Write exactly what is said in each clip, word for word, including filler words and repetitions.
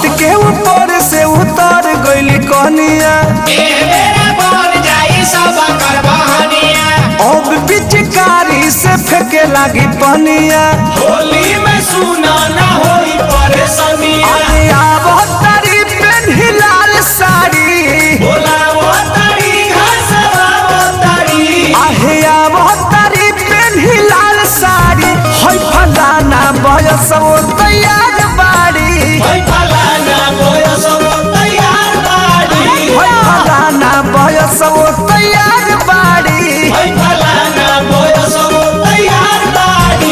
के ऊपर से उतर गइली कनिया अब पिचकारी से फेंके लागी पनिया होली में सुना ना होई परेशानिया अरे आवो तारी पेन्ही लाल साड़ी बोलावो तारी घसवावो तारी आहे आवो तारी पेन्ही लाल साड़ी होई फलाना बयस वो तैयार बाड़ी होई फलाना बयस वो तैयार बाड़ी होई फलाना बयस वो तैयार बाड़ी होई फलाना बयस वो तैयार बाड़ी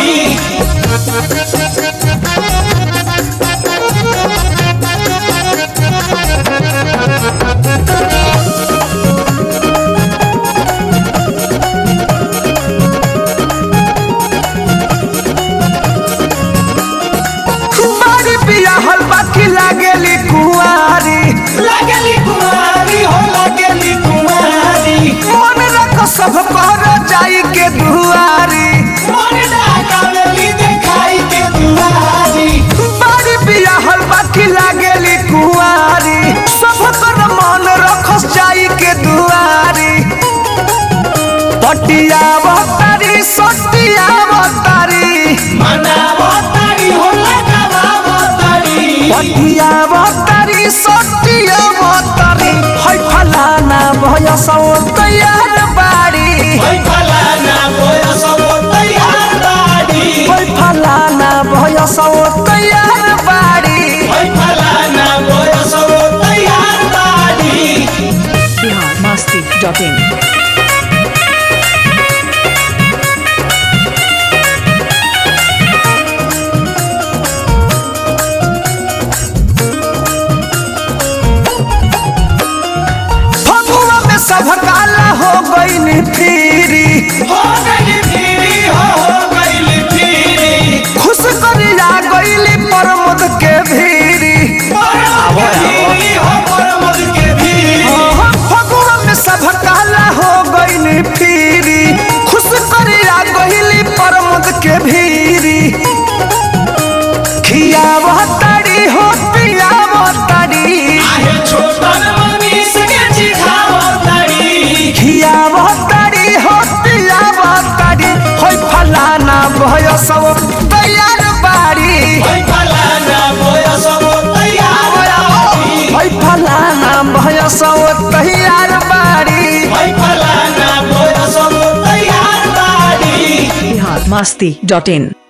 बारी बियाहल बाकी लागेली कुंवारी लागेली कुमारी हो लागेली कुमारी मन रख सब कर जाई के दुआरी मन डाकावेली देखाई के दुआरी बारी बियाहल बाकी लागेली कुंवारी सब कर मन रख जाई के दुआरी पटिया बतारी सटिया बतारी मनावो तारी हो लगावो तारी पटिया बतारी सटिया बतारी है फलाना भयस तैयार बाड़ी होई फलाना बयस वो तैयार बाड़ी है फलाना भयस तैयार बाड़ी होई फलाना बयस वो तैयार बाड़ी बिहार मस्ती डॉट इन फगुआ में सब काला हो गई फिरी हो गई फिरी हो हो गई फिरी खुश करिया गईली प्रमोद के भीरी परमद के फिरी हो परमद के फिरी फगुआ में सब काला हो गई फिरी खुश करिया गईली प्रमोद के भीरी खियाव ताड़ी हो पियाव ताड़ी आहे छोटन मनीष के चिखावो तारी खियाव ताड़ी हो पियाव ताड़ी होई फलाना भयस तैयार बाड़ी होई फलाना बयस वो तैयार बाड़ी होई फलाना भयस तैयार बाड़ी होई फलाना बयस वो तैयार बाड़ी बिहार मस्ती डॉट इन